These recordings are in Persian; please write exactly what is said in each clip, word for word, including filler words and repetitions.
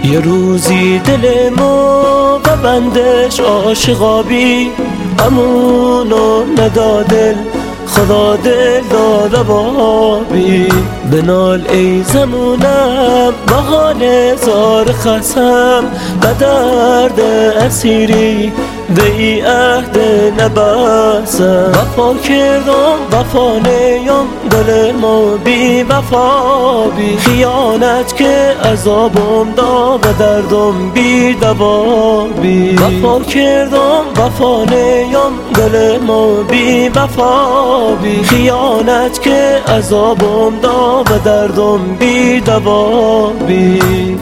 یه روزی دل ما و بندش عاشقابی امونو ندادل خدا دل داده بابی. بنال ای زمونم بحال زار خسم به درد اسیری به ای عهد نبسم. وفا کردم وفا نیم دل ما بی وفا بی. خیانت که عذابم دا و دردم بی دوا بی. وفا کردم وفا نیم دل ما بی وفا بی. خیانت که عذابم دا و دردم بی دوا بی.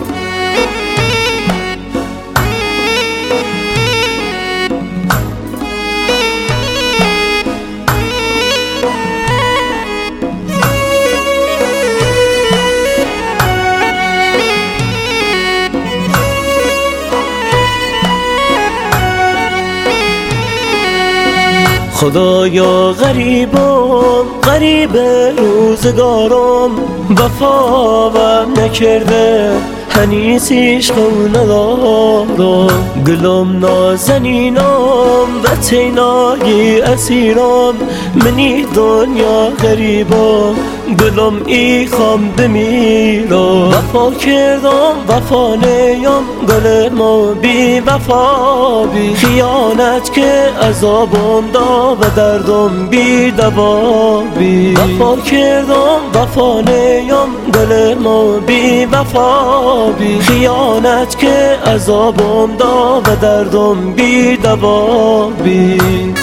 خدایا غریبم غریب روزگارم وفاوم نکرده هنیسیش خو ندارم. گلم نازنینم و تینایی اسیرم منی دنیا غریبم گلم ای خام بمیرم. وفا کردم وفا نیم گل ما بی وفا بی. خیانت که عذابم دا و دردم بی دوا بی. وفا کردم وفا نیم گل ما بی وفا بی. خیانت که عذابم دا و دردم بی دوا بی.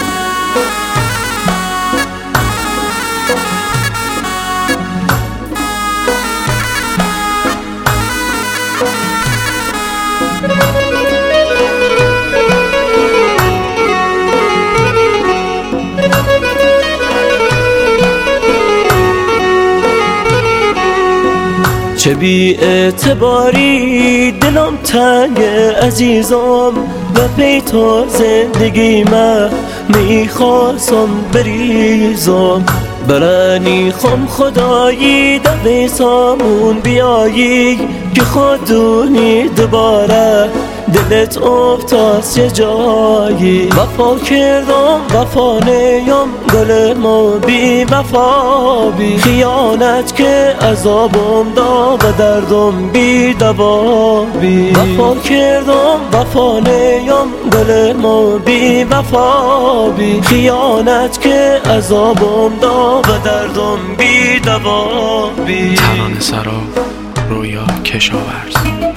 چه بی اعتباری دلم تنگ عزیزم و پی تو زندگی من میخواستم بریزم. برانی خم خدایی دقی سامون بیایی که خودونی دوباره دلت افتاس یه جایی. وفا کردم وفا نیم گل ما بی وفا بی. خیانت که عذابم دا و دردم بی دوا بی. وفا کردم وفا نیم گل ما بی وفا بی. خیانت که عذابم دا و دردم بی دوا بی. ترانه سرا رویا کشاورز.